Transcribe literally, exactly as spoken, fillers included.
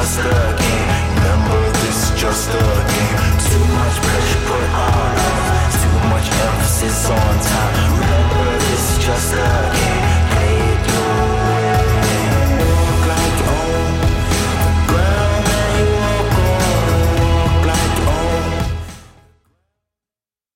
just a game. Remember, this is just a game. Too much pressure.